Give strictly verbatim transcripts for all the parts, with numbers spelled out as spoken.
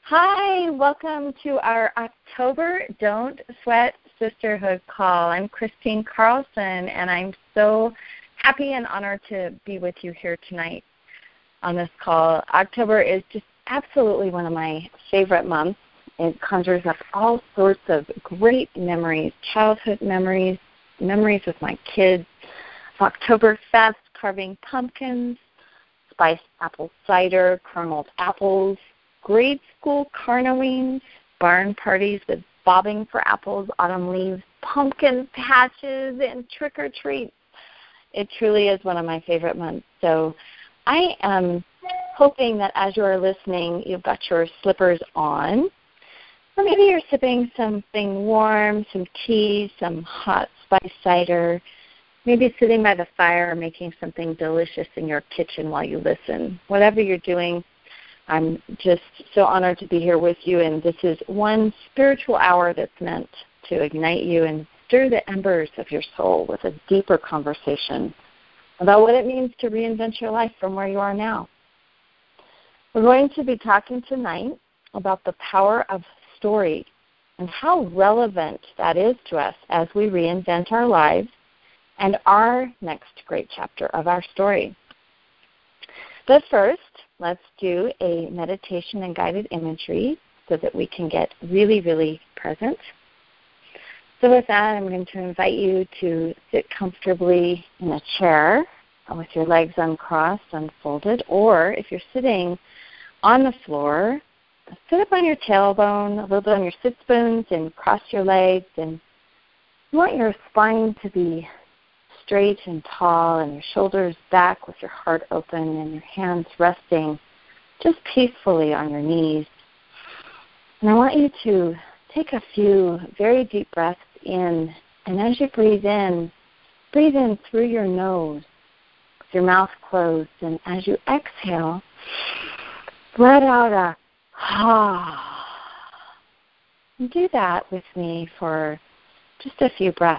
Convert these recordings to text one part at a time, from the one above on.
Hi, welcome to our October Don't Sweat Sisterhood call. I'm Christine Carlson, and I'm so happy and honored to be with you here tonight on this call. October is just absolutely one of my favorite months. It conjures up all sorts of great memories, childhood memories, memories with my kids, Oktoberfest, carving pumpkins, spiced apple cider, kerneled apples, grade school carnowings, barn parties with bobbing for apples, autumn leaves, pumpkin patches, and trick-or-treats. It truly is one of my favorite months. So I am hoping that as you are listening, you've got your slippers on, or maybe you're sipping something warm, some tea, some hot spiced cider, maybe sitting by the fire making something delicious in your kitchen while you listen. Whatever you're doing, I'm just so honored to be here with you, and this is one spiritual hour that's meant to ignite you and stir the embers of your soul with a deeper conversation about what it means to reinvent your life from where you are now. We're going to be talking tonight about the power of story and how relevant that is to us as we reinvent our lives and our next great chapter of our story. But first, let's do a meditation and guided imagery so that we can get really, really present. So with that, I'm going to invite you to sit comfortably in a chair with your legs uncrossed, unfolded, or if you're sitting on the floor, sit up on your tailbone, a little bit on your sit bones, and cross your legs. And you want your spine to be straight and tall, and your shoulders back with your heart open, and your hands resting just peacefully on your knees. And I want you to take a few very deep breaths in, and as you breathe in, breathe in through your nose with your mouth closed, and as you exhale, let out a ah. And do that with me for just a few breaths.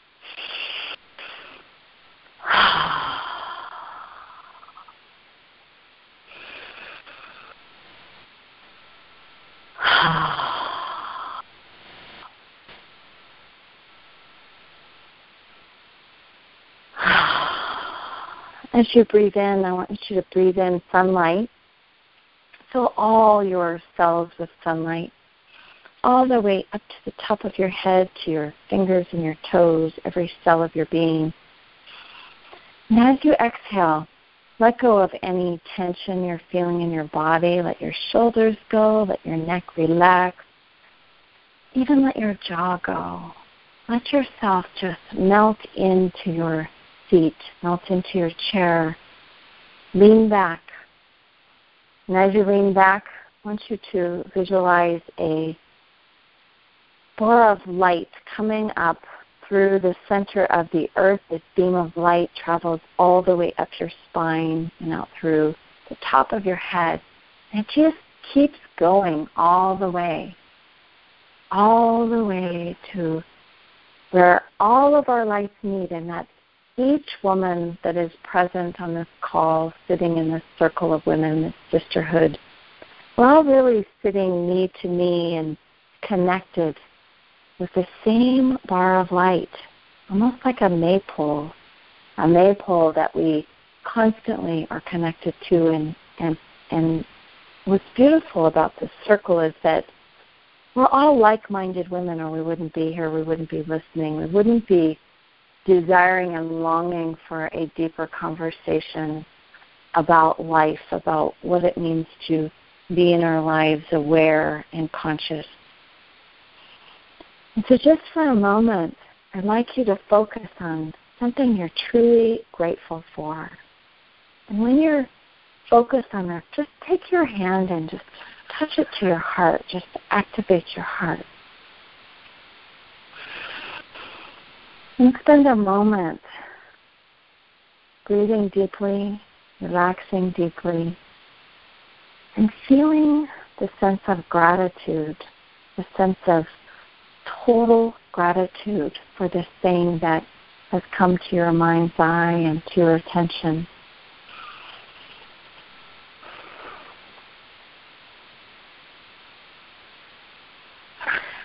As you breathe in, I want you to breathe in sunlight. Fill all your cells with sunlight, all the way up to the top of your head, to your fingers and your toes, every cell of your being. And as you exhale, let go of any tension you're feeling in your body. Let your shoulders go. Let your neck relax. Even let your jaw go. Let yourself just melt into your seat, melt into your chair. Lean back. And as you lean back, I want you to visualize a ball of light coming up through the center of the earth. This beam of light travels all the way up your spine and out through the top of your head. And it just keeps going all the way, all the way to where all of our lights meet, and that's each woman that is present on this call, sitting in this circle of women, this sisterhood. We're all really sitting knee to knee and connected with the same bar of light, almost like a maypole, a maypole that we constantly are connected to. And, and, and what's beautiful about this circle is that we're all like-minded women, or we wouldn't be here, we wouldn't be listening, we wouldn't be desiring and longing for a deeper conversation about life, about what it means to be in our lives aware and conscious. And so just for a moment, I'd like you to focus on something you're truly grateful for. And when you're focused on that, just take your hand and just touch it to your heart. Just activate your heart. And spend a moment breathing deeply, relaxing deeply, and feeling the sense of gratitude, the sense of total gratitude for this thing that has come to your mind's eye and to your attention.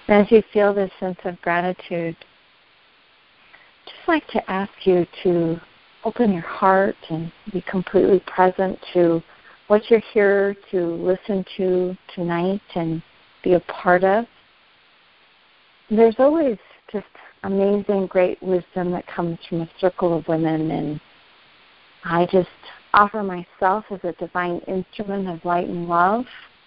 And as you feel this sense of gratitude, I'd just like to ask you to open your heart and be completely present to what you're here to listen to tonight and be a part of. There's always just amazing, great wisdom that comes from a circle of women, and I just offer myself as a divine instrument of light and love.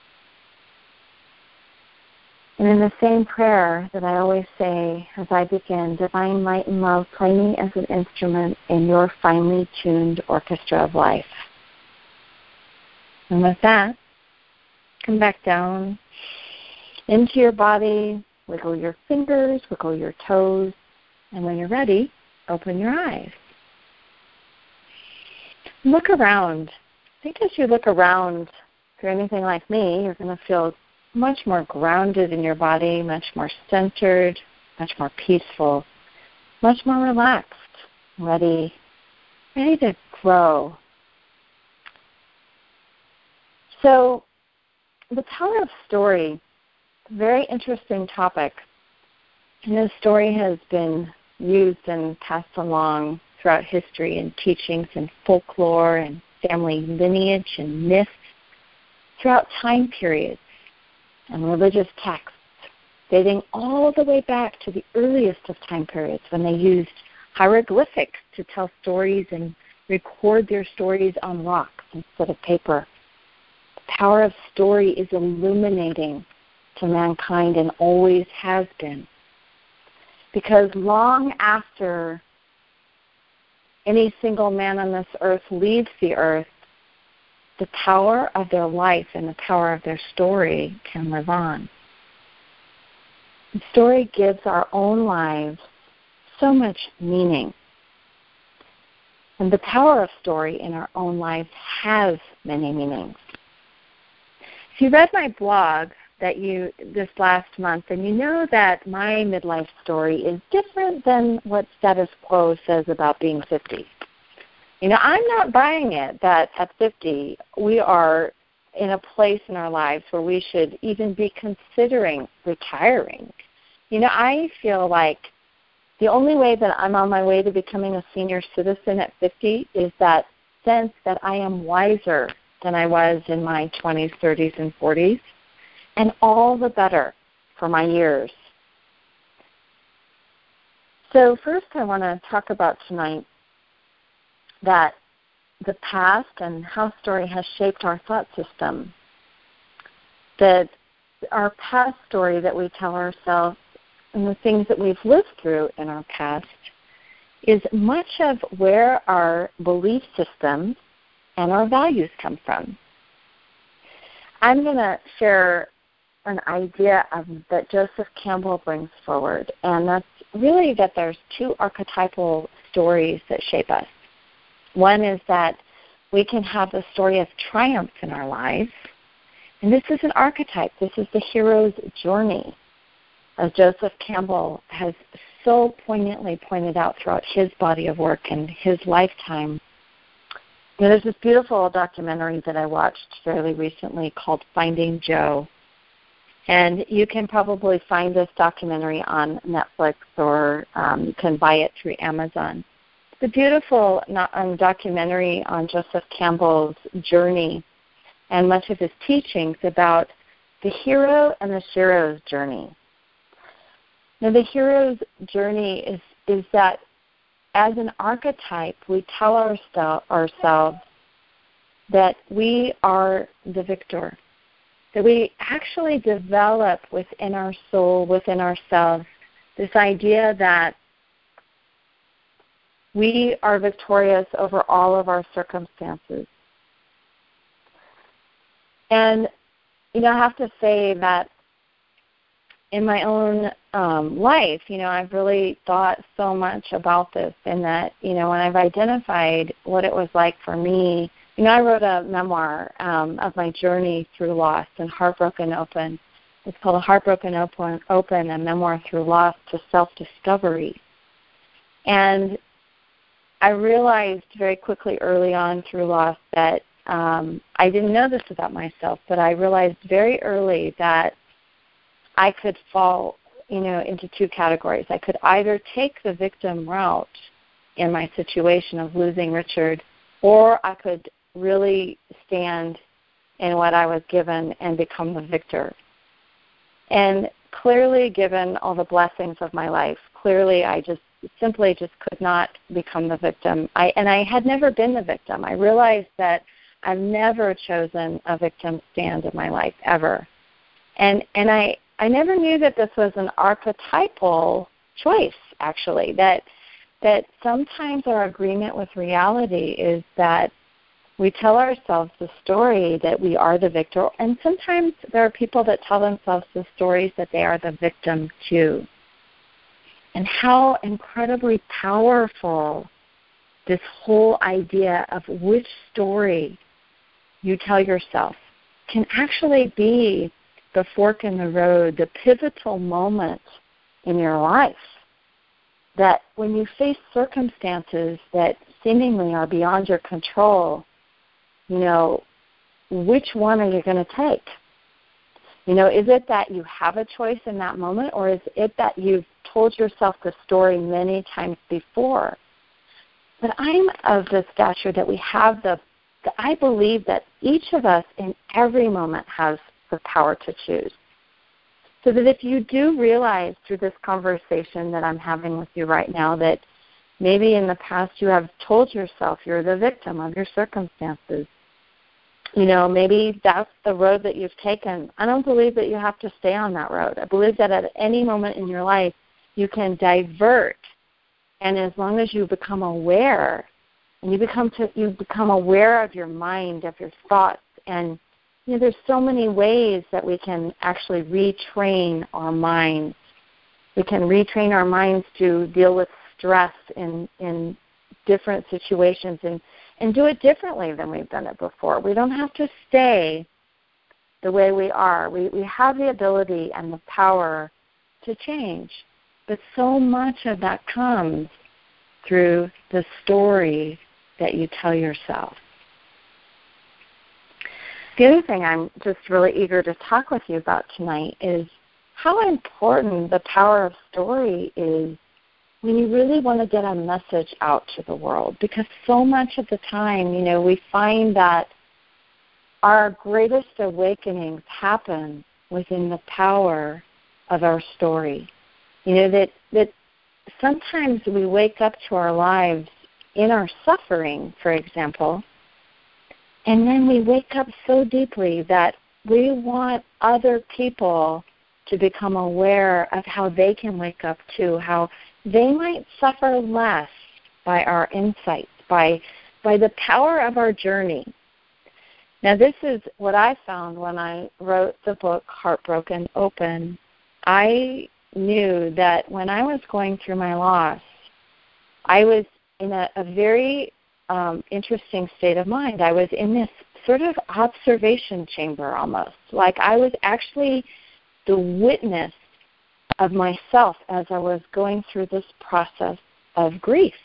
And in the same prayer that I always say as I begin, divine light and love, play me as an instrument in your finely tuned orchestra of life. And with that, come back down into your body, wiggle your fingers, wiggle your toes, and when you're ready, open your eyes. Look around. I think as you look around, if you're anything like me, you're going to feel much more grounded in your body, much more centered, much more peaceful, much more relaxed, ready, ready to grow. So the power of story, a very interesting topic. And this story has been used and passed along throughout history in teachings and folklore and family lineage and myths throughout time periods and religious texts dating all the way back to the earliest of time periods when they used hieroglyphics to tell stories and record their stories on rocks instead of paper. The power of story is illuminating to mankind and always has been. Because long after any single man on this earth leaves the earth, the power of their life and the power of their story can live on. The story gives our own lives so much meaning. And the power of story in our own lives has many meanings. If you read my blog that you this last month, and you know that my midlife story is different than what status quo says about being fifty. You know, I'm not buying it that at fifty we are in a place in our lives where we should even be considering retiring. You know, I feel like the only way that I'm on my way to becoming a senior citizen at fifty is that sense that I am wiser than I was in my twenties, thirties, and forties, and all the better for my years. So first I want to talk about tonight that the past and how story has shaped our thought system. That our past story that we tell ourselves and the things that we've lived through in our past is much of where our belief systems and our values come from. I'm going to share an idea of, that Joseph Campbell brings forward, and that's really that there's two archetypal stories that shape us. One is that we can have the story of triumph in our lives, and this is an archetype. This is the hero's journey, as Joseph Campbell has so poignantly pointed out throughout his body of work and his lifetime. You know, there's this beautiful documentary that I watched fairly recently called Finding Joe. And you can probably find this documentary on Netflix, or um, you can buy it through Amazon. It's a beautiful um, documentary on Joseph Campbell's journey and much of his teachings about the hero and the shero's journey. Now, the hero's journey is, is that as an archetype, we tell oursel- ourselves that we are the victor. That we actually develop within our soul, within ourselves, this idea that we are victorious over all of our circumstances. And, you know, I have to say that in my own um, life, you know, I've really thought so much about this, and that, you know, when I've identified what it was like for me. You know, I wrote a memoir um, of my journey through loss and Heartbroken Open. It's called A Heartbroken Open, Open, a memoir through loss to self-discovery. And I realized very quickly early on through loss that um, I didn't know this about myself, but I realized very early that I could fall you know, into two categories. I could either take the victim route in my situation of losing Richard, or I could really stand in what I was given and become the victor. And clearly, given all the blessings of my life, clearly I just simply just could not become the victim. I, and I had never been the victim. I realized that I've never chosen a victim stand in my life, ever. And and I, I never knew that this was an archetypal choice, actually, that that sometimes our agreement with reality is that we tell ourselves the story that we are the victor, and sometimes there are people that tell themselves the stories that they are the victim too. And how incredibly powerful this whole idea of which story you tell yourself can actually be the fork in the road, the pivotal moment in your life. That when you face circumstances that seemingly are beyond your control, you know, which one are you going to take? You know, is it that you have a choice in that moment, or is it that you've told yourself the story many times before? But I'm of the stature that we have the, the I believe that each of us in every moment has the power to choose. So that if you do realize through this conversation that I'm having with you right now that maybe in the past you have told yourself you're the victim of your circumstances, you know, maybe that's the road that you've taken. I don't believe that you have to stay on that road. I believe that at any moment in your life you can divert, and as long as you become aware, and you become to, you become aware of your mind, of your thoughts, and you know, there's so many ways that we can actually retrain our minds. We can retrain our minds to deal with stress in in different situations and, and do it differently than we've done it before. We don't have to stay the way we are. We, we have the ability and the power to change. But so much of that comes through the story that you tell yourself. The other thing I'm just really eager to talk with you about tonight is how important the power of story is when you really want to get a message out to the world. Because so much of the time, you know, we find that our greatest awakenings happen within the power of our story. You know, that, that sometimes we wake up to our lives in our suffering, for example, and then we wake up so deeply that we want other people to become aware of how they can wake up too, how they might suffer less by our insights, by by the power of our journey. Now, this is what I found when I wrote the book, Heartbroken Open. I knew that when I was going through my loss, I was in a, a very Um, interesting state of mind. I was in this sort of observation chamber almost, like I was actually the witness of myself as I was going through this process of grief.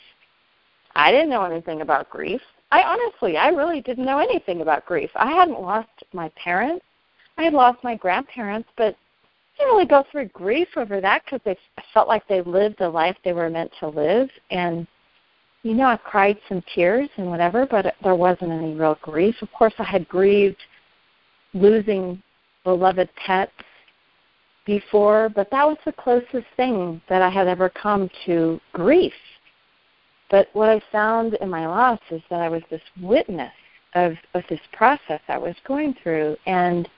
I didn't know anything about grief. I honestly, I really didn't know anything about grief. I hadn't lost my parents. I had lost my grandparents, but I didn't really go through grief over that because I felt like they lived the life they were meant to live. And you know, I cried some tears and whatever, but there wasn't any real grief. Of course, I had grieved losing beloved pets before, but that was the closest thing that I had ever come to grief. But what I found in my loss is that I was this witness of, of this process I was going through, and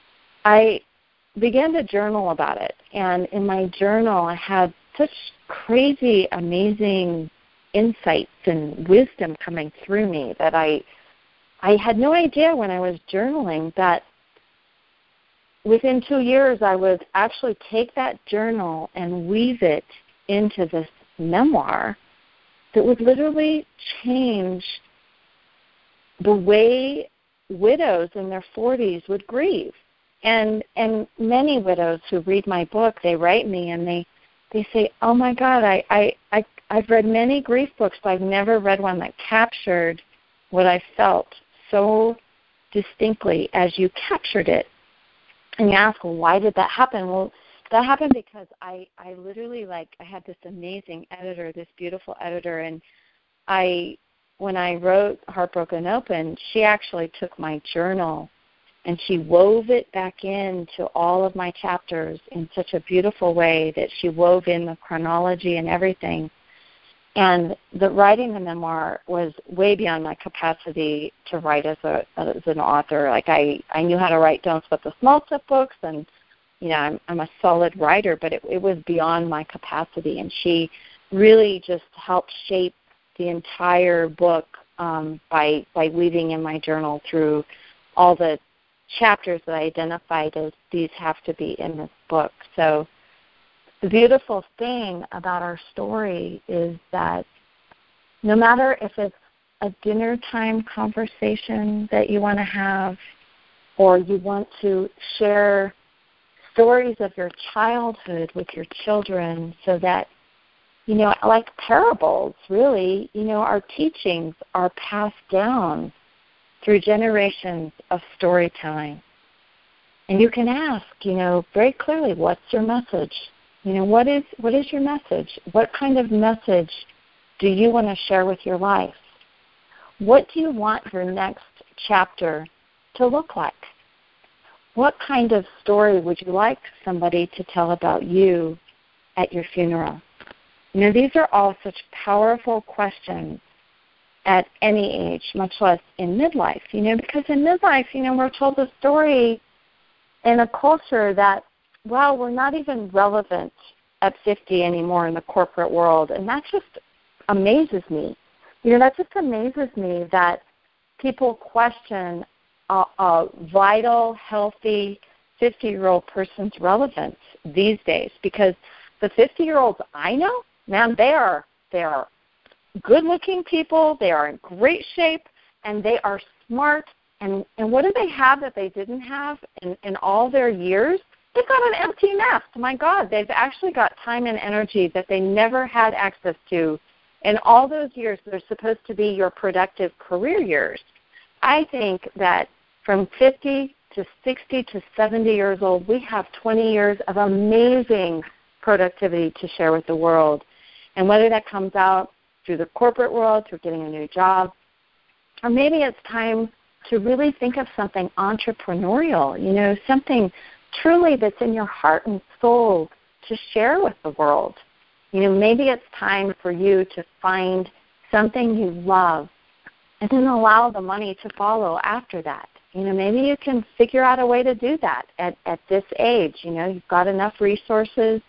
I began to journal about it. And in my journal, I had such crazy, amazing insights and wisdom coming through me that I I had no idea when I was journaling that within two years I would actually take that journal and weave it into this memoir that would literally change the way widows in their forties would grieve. And and many widows who read my book, they write me and they, they say, oh my God, I, I, I I've read many grief books, but I've never read one that captured what I felt so distinctly as you captured it. And you ask, well, why did that happen? Well, that happened because I, I literally, like, I had this amazing editor, this beautiful editor, and I, when I wrote Heartbroken Open, she actually took my journal and she wove it back into all of my chapters in such a beautiful way that she wove in the chronology and everything. And the writing the memoir was way beyond my capacity to write as a as an author. Like I, I knew how to write Don't Sweat the Small Stuff books, and you know I'm I'm a solid writer, but it, it was beyond my capacity. And she really just helped shape the entire book um, by by weaving in my journal through all the chapters that I identified as these have to be in this book. So the beautiful thing about our story is that no matter if it's a dinner time conversation that you want to have, or you want to share stories of your childhood with your children so that, you know, like parables, really, you know, our teachings are passed down through generations of storytelling. And you can ask, you know, very clearly, what's your message? You know, what is what is your message? What kind of message do you want to share with your life? What do you want your next chapter to look like? What kind of story would you like somebody to tell about you at your funeral? You know, these are all such powerful questions at any age, much less in midlife, you know, because in midlife, you know, we're told a story in a culture that, well, we're not even relevant at fifty anymore in the corporate world, and that just amazes me. You know, that just amazes me that people question a, a vital, healthy fifty-year-old person's relevance these days, because the fifty-year-olds I know, man, they are they are good-looking people, they are in great shape, and they are smart. And, and what do they have that they didn't have in, in all their years? They've got an empty nest. My God, they've actually got time and energy that they never had access to in all those years that are supposed to be your productive career years. I think that from fifty to sixty to seventy years old, we have twenty years of amazing productivity to share with the world. And whether that comes out through the corporate world, through getting a new job, or maybe it's time to really think of something entrepreneurial, you know, something truly that's in your heart and soul to share with the world. You know, maybe it's time for you to find something you love and then allow the money to follow after that. You know, maybe you can figure out a way to do that at, at this age. You know, you've got enough resources.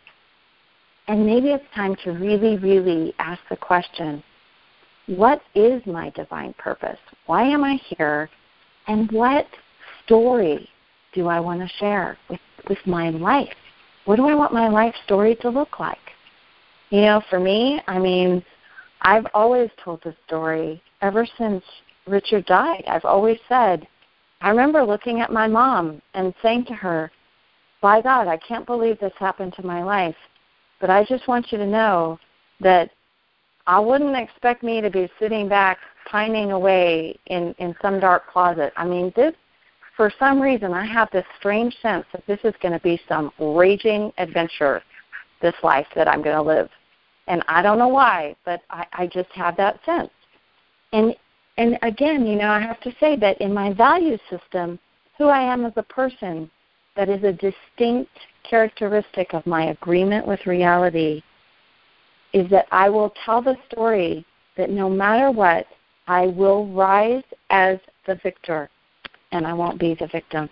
And maybe it's time to really, really ask the question, what is my divine purpose? Why am I here? And what story do I want to share with, with my life? What do I want my life story to look like? You know, for me, I mean, I've always told the story ever since Richard died. I've always said, I remember looking at my mom and saying to her, by God, I can't believe this happened to my life, but I just want you to know that I wouldn't expect me to be sitting back pining away in, in some dark closet. I mean, this, for some reason, I have this strange sense that this is going to be some raging adventure, this life that I'm going to live. And I don't know why, but I, I just have that sense. And and again, you know, I have to say that in my value system, who I am as a person, that is a distinct characteristic of my agreement with reality, is that I will tell the story that no matter what, I will rise as the victor, and I won't be the victim.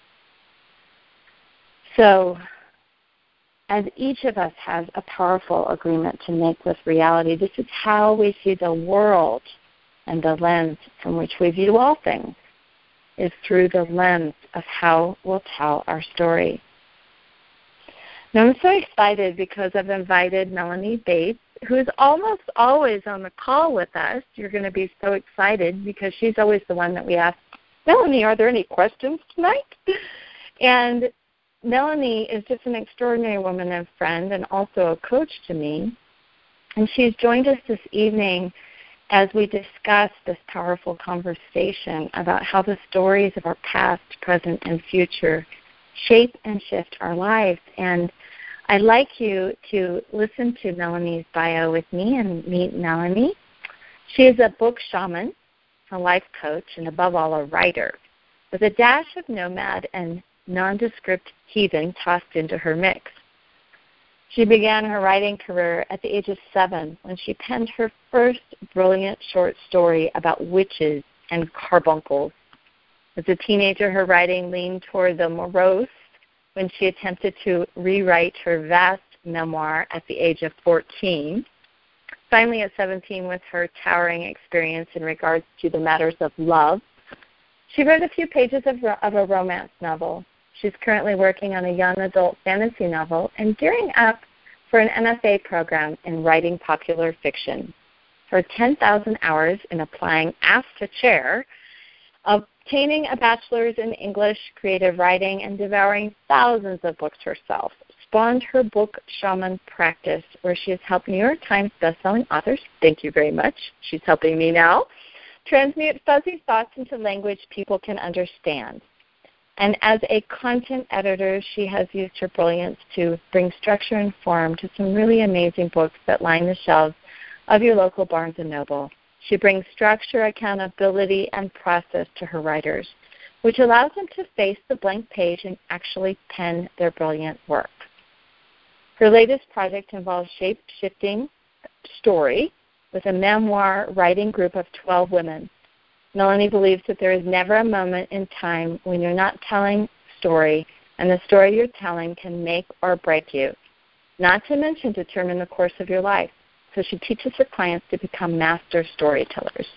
So, as each of us has a powerful agreement to make with reality, this is how we see the world, and the lens from which we view all things is through the lens of how we'll tell our story. Now, I'm so excited because I've invited Melanie Bates, who is almost always on the call with us. You're going to be so excited because she's always the one that we ask, Melanie, are there any questions tonight? And Melanie is just an extraordinary woman and friend and also a coach to me. And she's joined us this evening as we discuss this powerful conversation about how the stories of our past, present, and future shape and shift our lives. And I'd like you to listen to Melanie's bio with me and meet Melanie. She is a book shaman, a life coach, and above all, a writer, with a dash of nomad and nondescript heathen tossed into her mix. She began her writing career at the age of seven when she penned her first brilliant short story about witches and carbuncles. As a teenager, her writing leaned toward the morose when she attempted to rewrite her vast memoir at the age of fourteen. Finally, at seventeen, with her towering experience in regards to the matters of love, she wrote a few pages of, of a romance novel. She's currently working on a young adult fantasy novel and gearing up for an M F A program in writing popular fiction. Her ten thousand hours in applying ass to chair, obtaining a bachelor's in English, creative writing, and devouring thousands of books herself spawned her book shaman practice, where she has helped New York Times bestselling authors, thank you very much, she's helping me now, transmute fuzzy thoughts into language people can understand. And as a content editor, she has used her brilliance to bring structure and form to some really amazing books that line the shelves of your local Barnes and Noble. She brings structure, accountability, and process to her writers, which allows them to face the blank page and actually pen their brilliant work. Her latest project involves shape-shifting story with a memoir writing group of twelve women. Melanie believes that there is never a moment in time when you're not telling story, and the story you're telling can make or break you, not to mention determine the course of your life. So she teaches her clients to become master storytellers.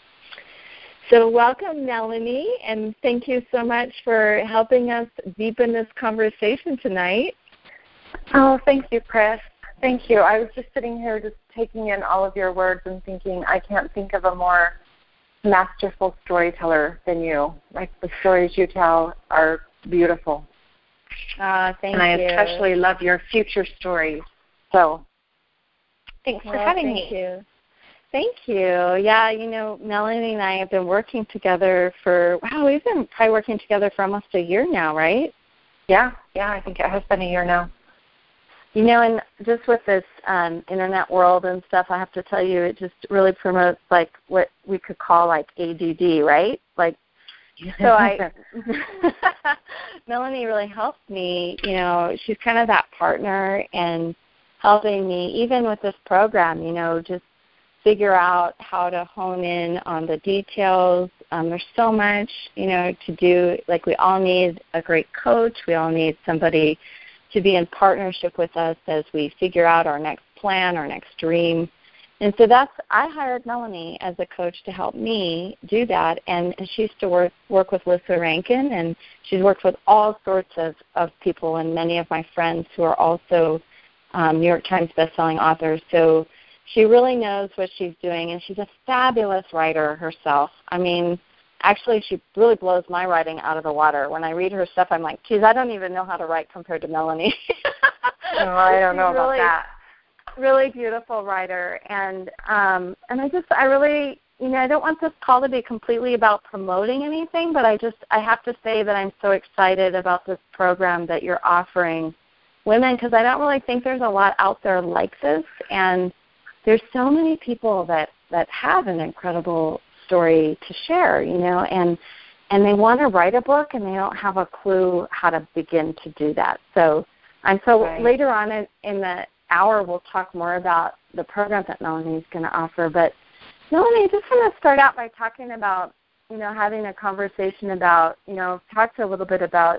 So welcome, Melanie, and thank you so much for helping us deepen this conversation tonight. Oh, thank you, Chris. Thank you. I was just sitting here just taking in all of your words and thinking, I can't think of a more masterful storyteller than you. Like, the stories you tell are beautiful. Uh, thank and I you. especially love your future stories. So thanks for well, having thank me. You. Thank you. Yeah, you know, Melanie and I have been working together for, wow, we've been probably working together for almost a year now, right? Yeah, yeah, I think it has been a year now. You know, and just with this um, internet world and stuff, I have to tell you, it just really promotes, like, what we could call, like, A D D, right? Like, so I, Melanie really helped me, you know, she's kind of that partner and helping me, even with this program, you know, just figure out how to hone in on the details. Um, there's so much, you know, to do. Like, we all need a great coach. We all need somebody to be in partnership with us as we figure out our next plan, our next dream. And so that's, I hired Melanie as a coach to help me do that. And she used to work, work with Lissa Rankin, and she's worked with all sorts of, of people and many of my friends who are also um, New York Times bestselling authors. So she really knows what she's doing, and she's a fabulous writer herself. I mean, actually, she really blows my writing out of the water. When I read her stuff, I'm like, geez, I don't even know how to write compared to Melanie. Oh, I don't know she's about really, that. Really beautiful writer, and um, and I just, I really, you know, I don't want this call to be completely about promoting anything, but I just, I have to say that I'm so excited about this program that you're offering women, because I don't really think there's a lot out there like this, and there's so many people that, that have an incredible story to share, you know, and and they want to write a book and they don't have a clue how to begin to do that. So, and so right. later on in, in the hour, we'll talk more about the program that Melanie's going to offer. But Melanie, I just want to start out by talking about, you know, having a conversation about, you know, talk to a little bit about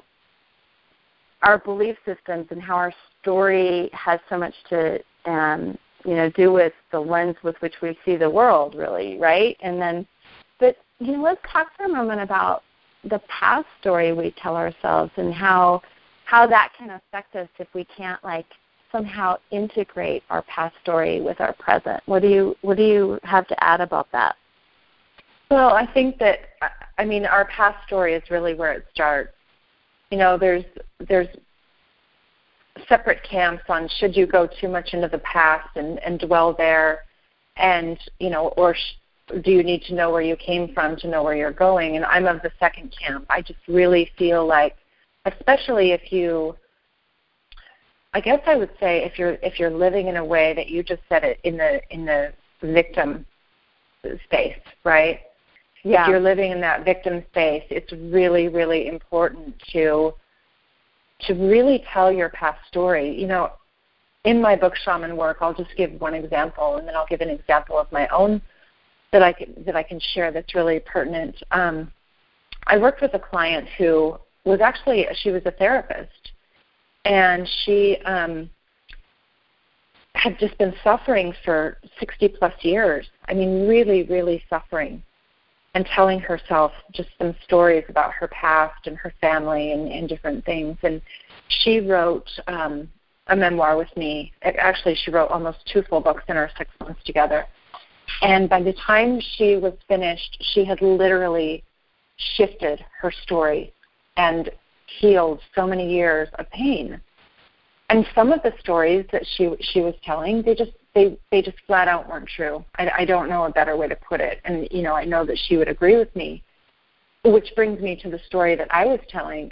our belief systems and how our story has so much to, um, you know, do with the lens with which we see the world, really, right? And then, but, you know, let's talk for a moment about the past story we tell ourselves and how how that can affect us if we can't, like, somehow integrate our past story with our present. What do you what do you have to add about that? Well, I think that, I mean, our past story is really where it starts. You know, there's there's separate camps on should you go too much into the past and, and dwell there, and, you know, or sh- do you need to know where you came from to know where you're going? And I'm of the second camp. I just really feel like, especially if you I guess I would say if you're if you're living in a way that you just said it in the in the victim space, right? Yeah. If you're living in that victim space, it's really, really important to to really tell your past story. You know, in my book Shaman Work, I'll just give one example, and then I'll give an example of my own that I can that I can share that's really pertinent. Um, I worked with a client who was actually she was a therapist, and she um, had just been suffering for sixty plus years. I mean, really, really suffering, and telling herself just some stories about her past and her family and, and different things. And she wrote um, a memoir with me. Actually, she wrote almost two full books in our six months together. And by the time she was finished, she had literally shifted her story and healed so many years of pain. And some of the stories that she she was telling, they just they they just flat out weren't true. I, I don't know a better way to put it. And you know, I know that she would agree with me. Which brings me to the story that I was telling.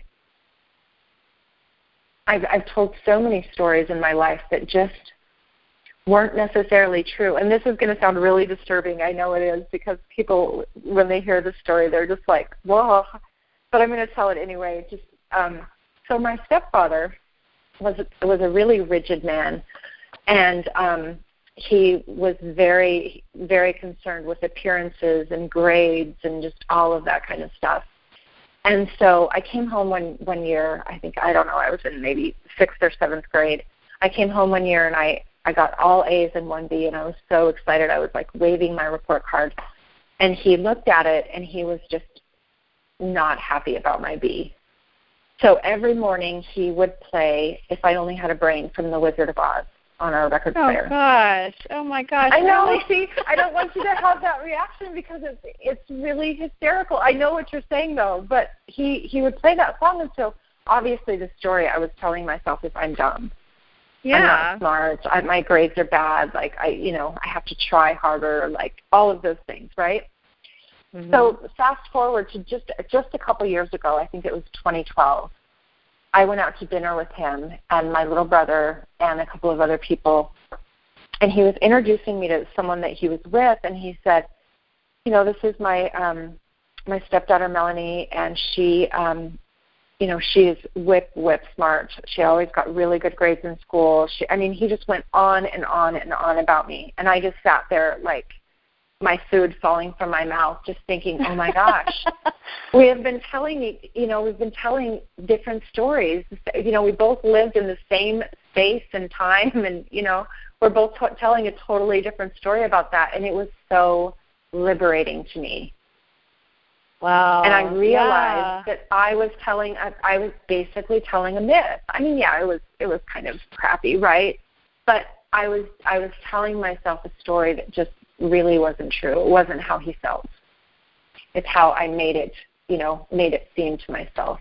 I've I've told so many stories in my life that just weren't necessarily true. And this is going to sound really disturbing. I know it is, because people, when they hear the story, they're just like, whoa. But I'm going to tell it anyway. Just um, so my stepfather was was a really rigid man, and um, he was very, very concerned with appearances and grades and just all of that kind of stuff. And so I came home one, one year, I think, I don't know, I was in maybe sixth or seventh grade. I came home one year and I, I got all A's and one B, and I was so excited. I was like waving my report card. And he looked at it and he was just not happy about my B. So every morning he would play If I Only Had a Brain from The Wizard of Oz on our record oh, player. Oh, gosh. Oh, my gosh. I know. Really? See, I don't want you to have that reaction because it's it's really hysterical. I know what you're saying, though, but he, he would play that song, and so obviously the story I was telling myself is I'm dumb. Yeah. I'm not smart. I, my grades are bad. Like, I, you know, I have to try harder, like all of those things, right? Mm-hmm. So fast forward to just just a couple years ago, I think it was twenty twelve, I went out to dinner with him and my little brother and a couple of other people, and he was introducing me to someone that he was with, and he said, you know, this is my um, my stepdaughter Melanie, and she, um, you know, she is whip, whip smart. She always got really good grades in school. She, I mean, he just went on and on and on about me, and I just sat there like my food falling from my mouth, just thinking, oh my gosh, we have been telling, you know, we've been telling different stories. You know, we both lived in the same space and time, and, you know, we're both t- telling a totally different story about that, and it was so liberating to me. Wow. And I realized yeah. that I was telling, I, I was basically telling a myth. I mean, yeah, it was, it was kind of crappy, right? But I was, I was telling myself a story that just really wasn't true. It wasn't how he felt. It's how I made it, you know, made it seem to myself.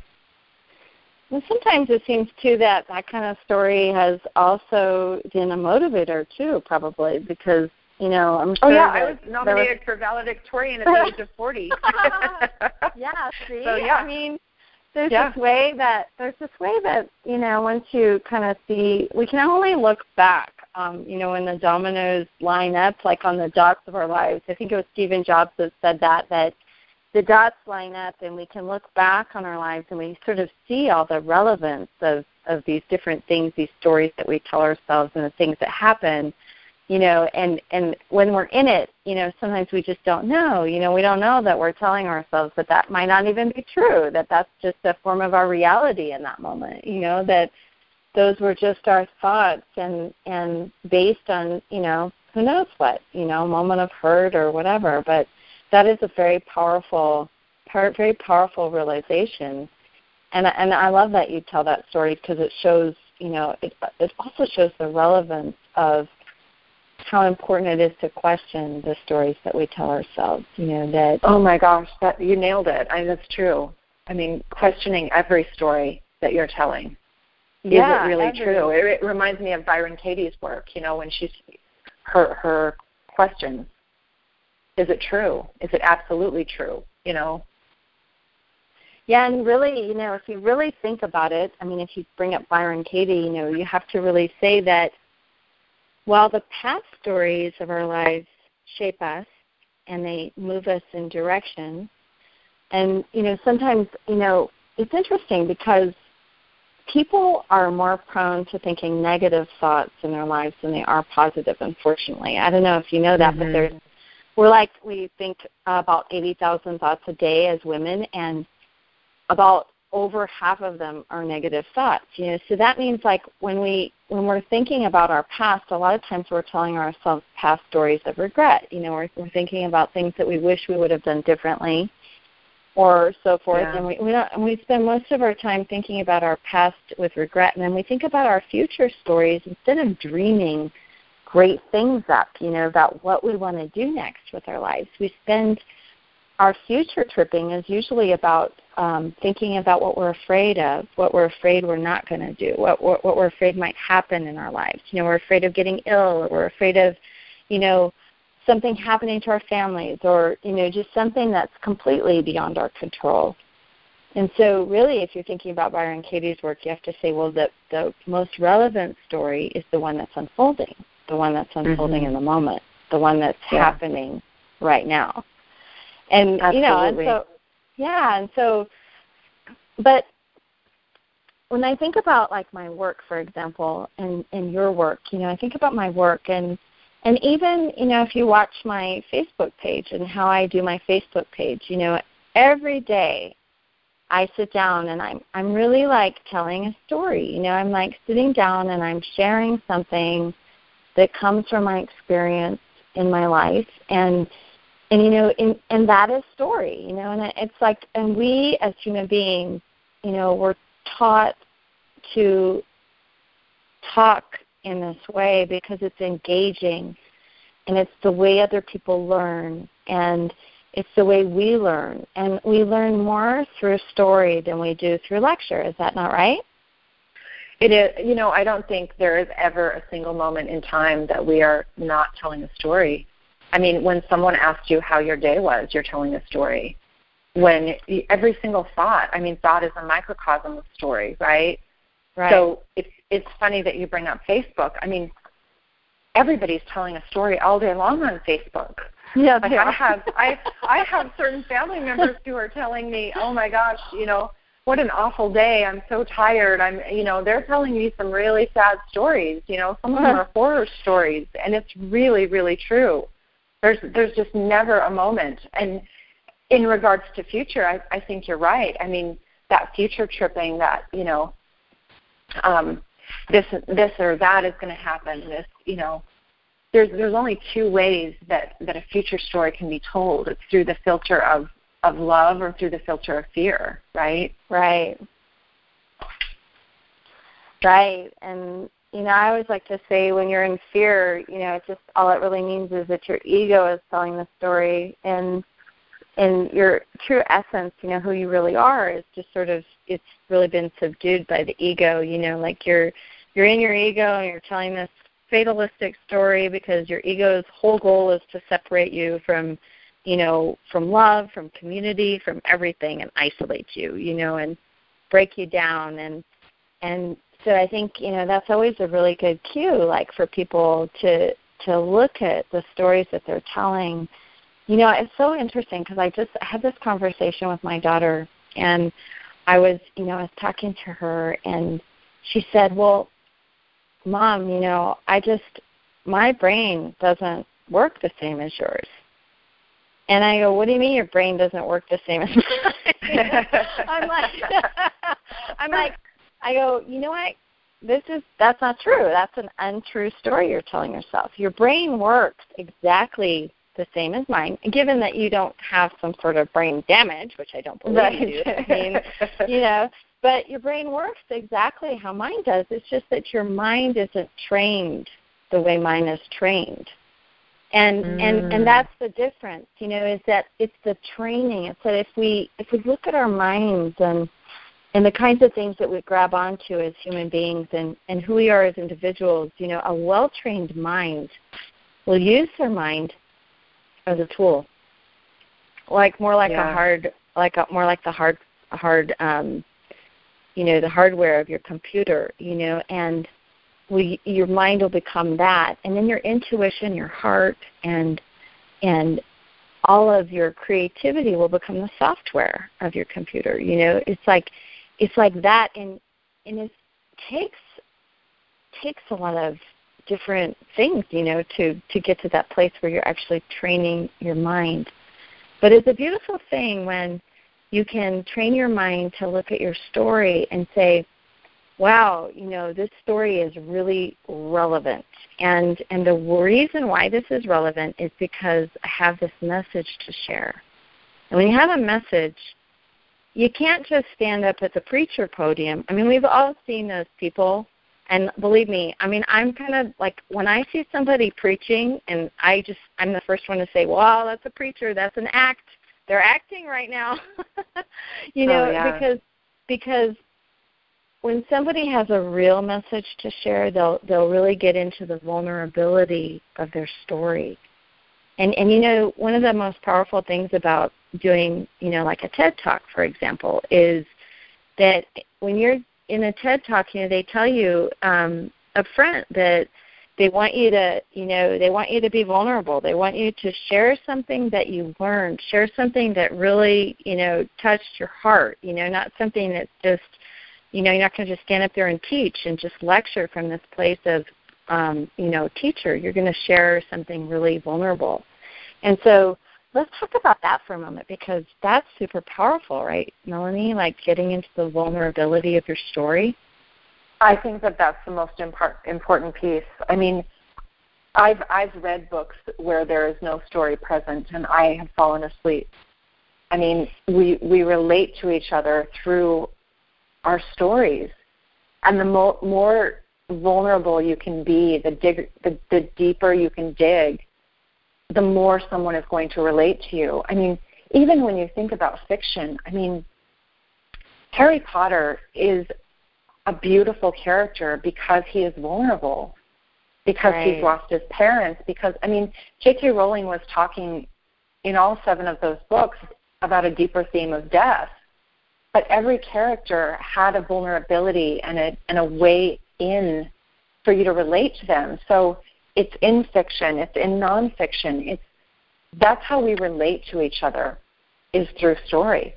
Well, sometimes it seems, too, that that kind of story has also been a motivator, too, probably, because, you know, I'm sure Oh, yeah, I was was... nominated for valedictorian at the age of forty. yeah, see? So, yeah. I mean, there's yeah. this way that, there's this way that, you know, once you kind of see, we can only look back, um, you know, when the dominoes line up, like on the dots of our lives. I think it was Stephen Jobs that said that, that the dots line up and we can look back on our lives and we sort of see all the relevance of, of these different things, these stories that we tell ourselves and the things that happen, you know, and, and when we're in it, you know, sometimes we just don't know, you know, we don't know that we're telling ourselves that that might not even be true, that that's just a form of our reality in that moment, you know, that those were just our thoughts and, and based on, you know, who knows what, you know, a moment of hurt or whatever, but that is a very powerful, very powerful realization, and and I love that you tell that story because it shows, you know, it it also shows the relevance of how important it is to question the stories that we tell ourselves. You know that. Oh my gosh, that you nailed it. I, that's true. I mean, questioning every story that you're telling. Yeah, is it really every. true? It, it reminds me of Byron Katie's work. You know, when she's her her questions. Is it true? Is it absolutely true? You know? Yeah, and really, you know, if you really think about it, I mean, if you bring up Byron Katie, you know, you have to really say that while the past stories of our lives shape us and they move us in direction, and, you know, sometimes, you know, it's interesting because people are more prone to thinking negative thoughts in their lives than they are positive, unfortunately. I don't know if you know that, mm-hmm. but there's, we're like, we think about eighty thousand thoughts a day as women, and about over half of them are negative thoughts. You know, so that means like when we when we're thinking about our past, a lot of times we're telling ourselves past stories of regret. You know, we're, we're thinking about things that we wish we would have done differently, or so forth. Yeah. And we we, don't, and we spend most of our time thinking about our past with regret, and then we think about our future stories instead of dreaming great things up. You know, about what we want to do next with our lives. We spend our future tripping is usually about um, thinking about what we're afraid of, what we're afraid we're not going to do, what, what what we're afraid might happen in our lives. You know, we're afraid of getting ill, or we're afraid of, you know, something happening to our families, or, you know, just something that's completely beyond our control. And so really, if you're thinking about Byron Katie's work, you have to say, well, the, the most relevant story is the one that's unfolding, the one that's unfolding mm-hmm. in the moment, the one that's yeah. happening right now. And, Absolutely. you know, and so, yeah, and so, but when I think about, like, my work, for example, and, and your work, you know, I think about my work, and, and even, you know, if you watch my Facebook page and how I do my Facebook page, you know, every day I sit down and I'm, I'm really, like, telling a story. You know, I'm, like, sitting down and I'm sharing something that comes from my experience in my life, and And, you know, in, and that is story, you know, and it's like, and we as human beings, you know, we're taught to talk in this way because it's engaging, and it's the way other people learn, and it's the way we learn. And we learn more through story than we do through lecture. Is that not right? It is. You know, I don't think there is ever a single moment in time that we are not telling a story. I mean, when someone asks you how your day was, you're telling a story. When every single thought, I mean, thought is a microcosm of story, right? Right. So it's it's funny that you bring up Facebook. I mean, everybody's telling a story all day long on Facebook. Yeah, like I have I I have certain family members who are telling me, oh my gosh, you know, what an awful day. I'm so tired. I'm, you know, they're telling me some really sad stories. You know, some of them are horror stories, and it's really, really true. There's there's just never a moment. And in regards to future, I, I think you're right. I mean, that future tripping, that, you know, um, this this or that is going to happen. This, you know, there's there's only two ways that, that a future story can be told. It's through the filter of, of love or through the filter of fear, right? Right. Right. And you know, I always like to say when you're in fear, you know, it just all it really means is that your ego is telling the story, and and your true essence, you know, who you really are, is just sort of, it's really been subdued by the ego. You know, like you're you're in your ego and you're telling this fatalistic story because your ego's whole goal is to separate you from, you know, from love, from community, from everything, and isolate you, you know, and break you down. And and So I think, you know, that's always a really good cue, like, for people to to look at the stories that they're telling. You know, it's so interesting because I just had this conversation with my daughter, and I was, you know, I was talking to her, and she said, well, Mom, you know, I just, my brain doesn't work the same as yours. And I go, what do you mean your brain doesn't work the same as mine? I'm like, I'm like, I go, you know what, this is, that's not true. That's an untrue story you're telling yourself. Your brain works exactly the same as mine, given that you don't have some sort of brain damage, which I don't believe right. you do. I mean, you know, but your brain works exactly how mine does. It's just that your mind isn't trained the way mine is trained. And, mm. and and that's the difference, you know, is that it's the training. It's that if we if we look at our minds and and the kinds of things that we grab onto as human beings, and, and who we are as individuals, you know, a well-trained mind will use their mind as a tool, like more like yeah. a hard, like a, more like the hard hard, um, you know, the hardware of your computer, you know, and we, your mind will become that, and then your intuition, your heart, and and all of your creativity will become the software of your computer. You know, it's like it's like that, and and it takes takes a lot of different things, you know, to to get to that place where you're actually training your mind. But it's a beautiful thing when you can train your mind to look at your story and say, wow, you know, this story is really relevant. And and the reason why this is relevant is because I have this message to share. And when you have a message, you can't just stand up at the preacher podium. I mean, we've all seen those people. And believe me, I mean, I'm kind of like, when I see somebody preaching, and I just, I'm the first one to say, well, that's a preacher, that's an act. They're acting right now. you know, oh, yeah. because because when somebody has a real message to share, they'll they'll really get into the vulnerability of their story. And and you know, one of the most powerful things about doing, you know, like a TED Talk, for example, is that when you're in a TED Talk, you know, they tell you um, up front that they want you to, you know, they want you to be vulnerable. They want you to share something that you learned, share something that really, you know, touched your heart, you know, not something that's just, you know, you're not going to just stand up there and teach and just lecture from this place of, um, you know, teacher. You're going to share something really vulnerable. And so let's talk about that for a moment, because that's super powerful, right, Melanie, like getting into the vulnerability of your story? I think that that's the most impar- important piece. I mean, I've I've read books where there is no story present, and I have fallen asleep. I mean, we we relate to each other through our stories, and the mo- more vulnerable you can be, the, dig- the the deeper you can dig, the more someone is going to relate to you. I mean, even when you think about fiction, I mean, Harry Potter is a beautiful character because he is vulnerable, because right. he's lost his parents, because, I mean, J K. Rowling was talking in all seven of those books about a deeper theme of death, but every character had a vulnerability and a, and a way in for you to relate to them. So it's in fiction, it's in nonfiction, it's, that's how we relate to each other, is through story.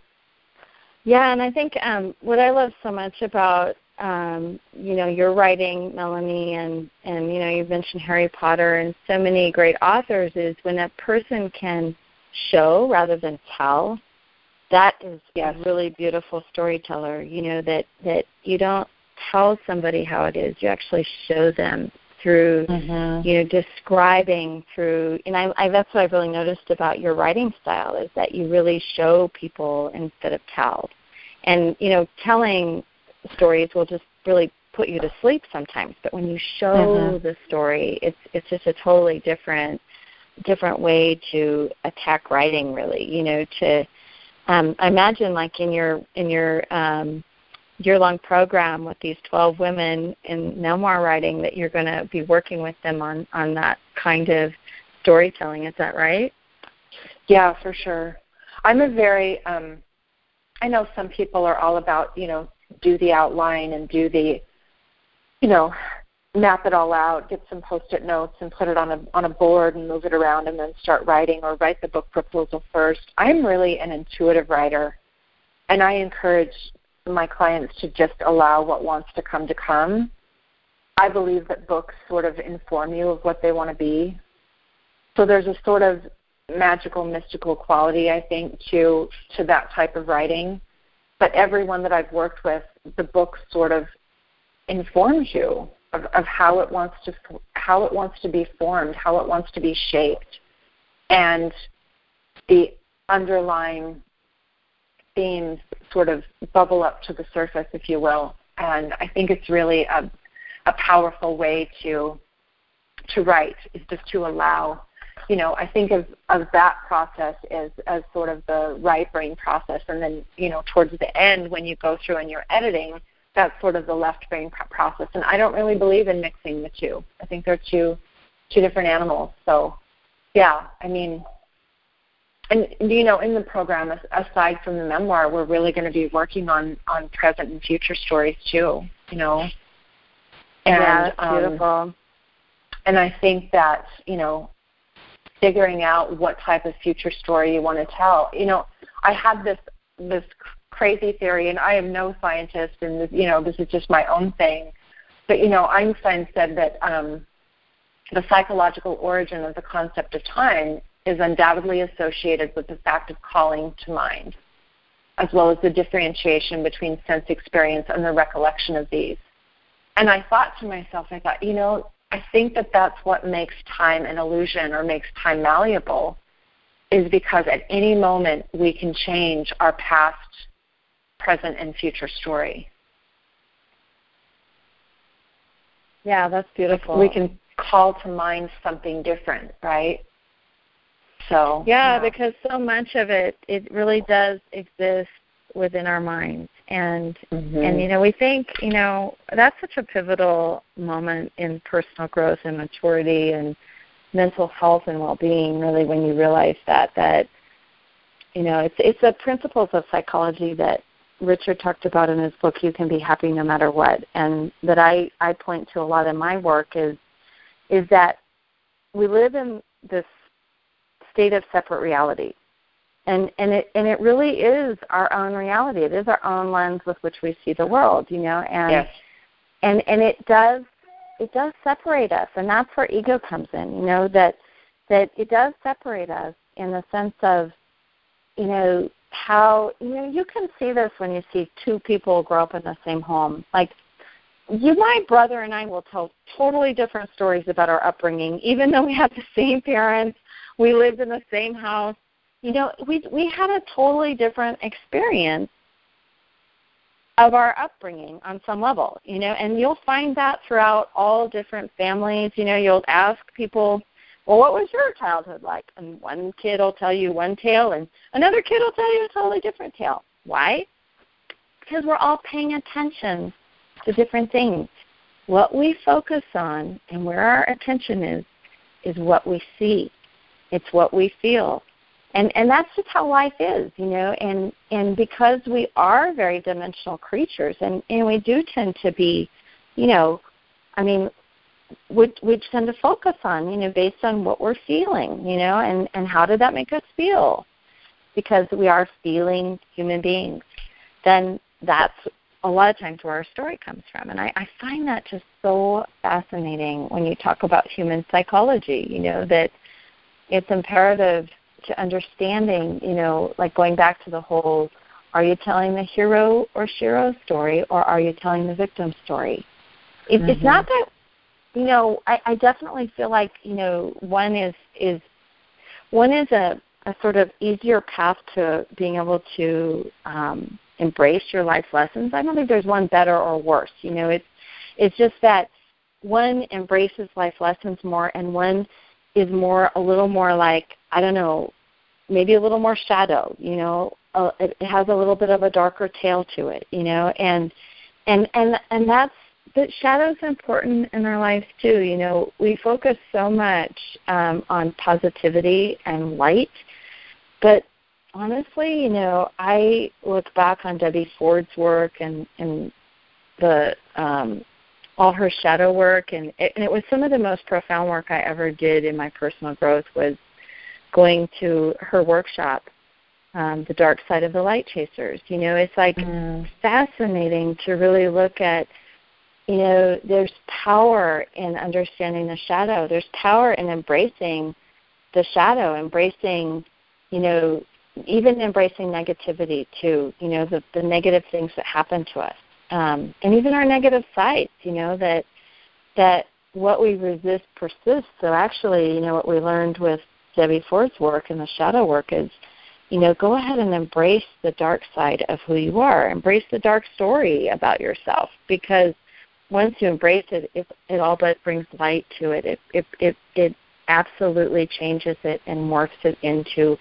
Yeah, and I think um, what I love so much about Um, you know, your writing, Melanie, and, and, you know, you've mentioned Harry Potter and so many great authors, is when a person can show rather than tell, that is yes. a really beautiful storyteller, you know, that, that you don't tell somebody how it is, you actually show them through, mm-hmm. you know, describing through, and I, I that's what I've really noticed about your writing style, is that you really show people instead of tell. And, you know, telling stories will just really put you to sleep sometimes, but when you show mm-hmm. the story, it's it's just a totally different different way to attack writing, really. You know, to um, I imagine like in your in your um, year-long program with these twelve women in memoir writing, that you're going to be working with them on on that kind of storytelling. Is that right? Yeah, for sure. I'm a very um, I know some people are all about, you know, do the outline and do the, you know, map it all out, get some Post-it notes and put it on a on a board and move it around and then start writing, or write the book proposal first. I'm really an intuitive writer, and I encourage my clients to just allow what wants to come to come. I believe that books sort of inform you of what they want to be. So there's a sort of magical, mystical quality, I think, to to that type of writing. But everyone that I've worked with, the book sort of informs you of, of how it wants to how it wants to be formed, how it wants to be shaped, and the underlying themes sort of bubble up to the surface, if you will. And I think it's really a, a powerful way to to write, is just to allow. You know, I think of, of that process as, as sort of the right brain process, and then, you know, towards the end when you go through and you're editing, that's sort of the left brain process. And I don't really believe in mixing the two. I think they're two two different animals. So, yeah, I mean, and, you know, in the program, aside from the memoir, we're really going to be working on, on present and future stories too, you know. And, yeah, that's beautiful. Um, and I think that, you know, figuring out what type of future story you want to tell. You know, I had this this crazy theory, and I am no scientist, and this, you know, this is just my own thing. But, you know, Einstein said that um, the psychological origin of the concept of time is undoubtedly associated with the fact of calling to mind, as well as the differentiation between sense experience and the recollection of these. And I thought to myself, I thought, you know, I think that that's what makes time an illusion or makes time malleable, is because at any moment we can change our past, present, and future story. Yeah, that's beautiful. We can call to mind something different, right? So yeah, yeah, because so much of it, it really does exist within our minds. And, mm-hmm. and you know, we think, you know, that's such a pivotal moment in personal growth and maturity and mental health and well-being, really, when you realize that, that, you know, it's it's the principles of psychology that Richard talked about in his book, You Can Be Happy No Matter What, and that I, I point to a lot in my work is is that we live in this state of separate reality. And and it and it really is our own reality. It is our own lens with which we see the world, you know, and yes. and and it does it does separate us, and that's where ego comes in, you know, that that it does separate us in the sense of, you know, how, you know, you can see this when you see two people grow up in the same home. Like, you, my brother and I will tell totally different stories about our upbringing, even though we have the same parents, we lived in the same house. You know, we we had a totally different experience of our upbringing on some level, you know, and you'll find that throughout all different families. You know, you'll ask people, well, what was your childhood like? And one kid will tell you one tale, and another kid will tell you a totally different tale. Why? Because we're all paying attention to different things. What we focus on and where our attention is, is what we see. It's what we feel. And and that's just how life is, you know, and, and because we are very dimensional creatures, and, and we do tend to be, you know, I mean, we, we tend to focus on, you know, based on what we're feeling, you know, and, and how did that make us feel? Because we are feeling human beings. Then that's a lot of times where our story comes from. And I, I find that just so fascinating when you talk about human psychology, you know, that it's imperative to understanding, you know, like going back to the whole, are you telling the hero or Shiro story, or are you telling the victim story? It, mm-hmm. It's not that, you know, I, I definitely feel like, you know, one is is one is a, a sort of easier path to being able to um, embrace your life lessons. I don't think there's one better or worse. You know, it's it's just that one embraces life lessons more, and one is more a little more like, I don't know, maybe a little more shadow, you know, uh, it, it has a little bit of a darker tale to it, you know, and and and and that's, the shadow's important in our lives too, you know. We focus so much um, on positivity and light, but honestly, you know, I look back on Debbie Ford's work and, and the um, all her shadow work, and it, and it was some of the most profound work I ever did in my personal growth was going to her workshop, um, The Dark Side of the Light Chasers. You know, it's like mm. fascinating to really look at, you know, there's power in understanding the shadow. There's power in embracing the shadow, embracing, you know, even embracing negativity too, you know, the, the negative things that happen to us. Um, and even our negative sides, you know, that that what we resist persists. So actually, you know, what we learned with Debbie Ford's work and the shadow work is, you know, go ahead and embrace the dark side of who you are. Embrace the dark story about yourself, because once you embrace it, it, it all but brings light to it. It, it. it it absolutely changes it and morphs it into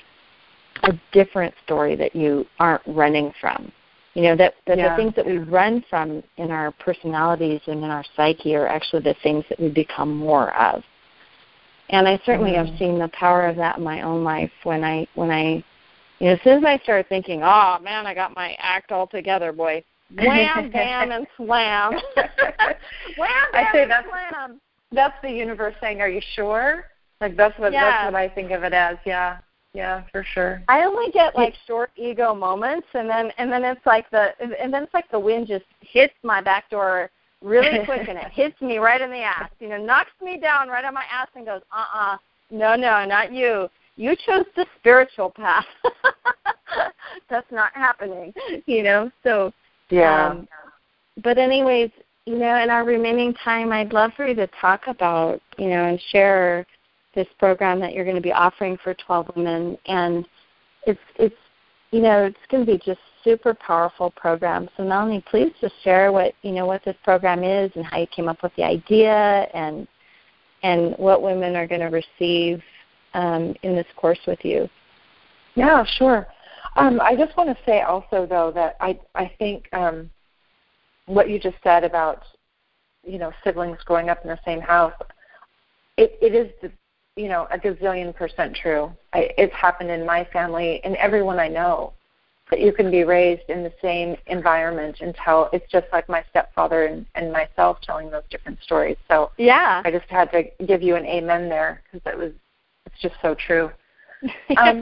a different story that you aren't running from. You know, that, that yeah. the things that we run from in our personalities and in our psyche are actually the things that we become more of. And I certainly mm-hmm. have seen the power of that in my own life when I, when I, you know, as soon as I started thinking, oh, man, I got my act all together, boy, wham, bam, and slam. Wham, bam, I say and that's, slam. That's the universe saying, are you sure? Like, that's what, yeah. that's what I think of it as, yeah. Yeah, for sure. I only get like short ego moments, and then and then it's like the and then it's like the wind just hits my back door really quick, and it hits me right in the ass. You know, knocks me down right on my ass, and goes, uh-uh, no, no, not you. You chose the spiritual path. That's not happening. You know, so yeah. Um, but anyways, you know, in our remaining time, I'd love for you to talk about, you know, and share this program that you're going to be offering for twelve women, and it's it's you know it's going to be just super powerful program. So Melanie, please just share what you know what this program is and how you came up with the idea, and and what women are going to receive um, in this course with you. Yeah, sure. Um, I just want to say also though that I I think um, what you just said about you know siblings growing up in the same house, it, it is the you know, a gazillion percent true. I, it's happened in my family and everyone I know, that you can be raised in the same environment and tell, it's just like my stepfather and, and myself telling those different stories. So yeah, I just had to give you an amen there because it was, it's just so true. yeah. Um,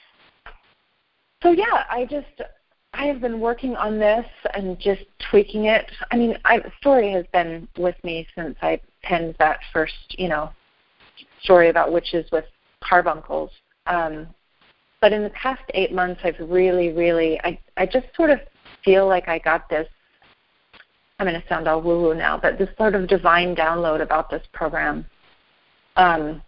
so yeah, I just, I have been working on this and just tweaking it. I mean, I, story has been with me since I penned that first, you know, story about witches with carbuncles. Um, but in the past eight months, I've really, really, I, I just sort of feel like I got this, I'm going to sound all woo-woo now, but this sort of divine download about this program. Um,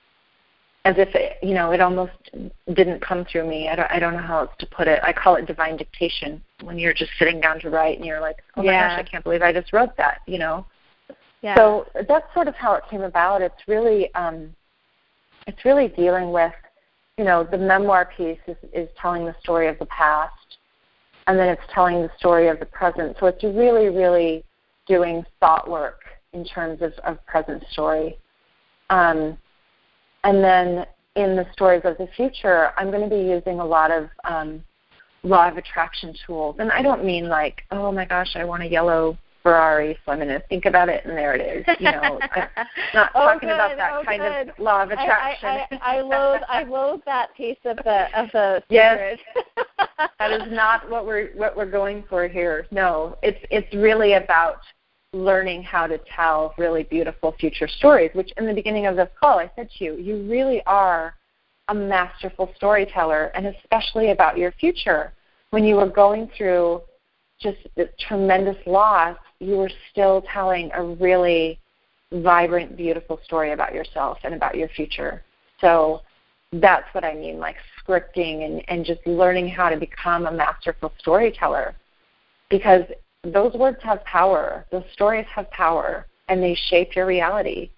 as if, it, you know, it almost didn't come through me. I don't, I don't know how else to put it. I call it divine dictation when you're just sitting down to write and you're like, oh my yeah. gosh, I can't believe I just wrote that, you know. Yeah. So that's sort of how it came about. It's really, um, it's really dealing with, you know, the memoir piece is, is telling the story of the past, and then it's telling the story of the present. So it's really, really doing thought work in terms of, of present story. Um, and then in the stories of the future, I'm going to be using a lot of um, law of attraction tools. And I don't mean like, oh my gosh, I want a yellow Ferrari, so I'm going to think about it, and there it is. You know, I'm not oh, talking good, about that oh, kind good. of law of attraction. I, I, I, I loathe, I loathe that piece of the of the yes, secret. that is not what we're what we're going for here. No, it's it's really about learning how to tell really beautiful future stories. Which in the beginning of this call, I said to you, you really are a masterful storyteller, and especially about your future. When you were going through just this tremendous loss, you were still telling a really vibrant, beautiful story about yourself and about your future. So that's what I mean, like scripting and, and just learning how to become a masterful storyteller, because those words have power. Those stories have power, and they shape your reality.